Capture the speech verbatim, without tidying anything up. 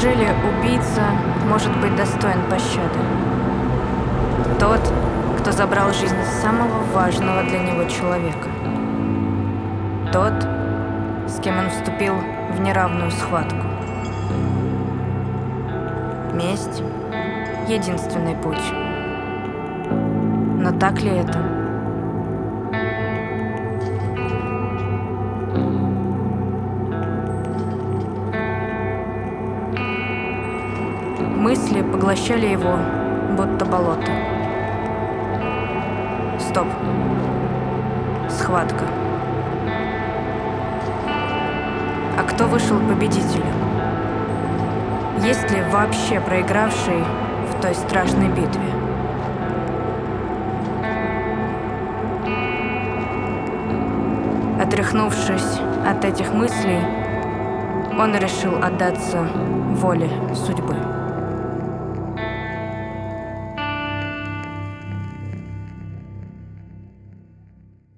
Неужели убийца может быть достоин пощады? Тот, кто забрал жизнь самого важного для него человека. Тот, с кем он вступил в неравную схватку. Месть — единственный путь. Но так ли это? Мысли поглощали его, будто болото. Стоп. Схватка. А кто вышел победителем? Есть ли вообще проигравший в той страшной битве? Отряхнувшись от этих мыслей, он решил отдаться воле судьбы.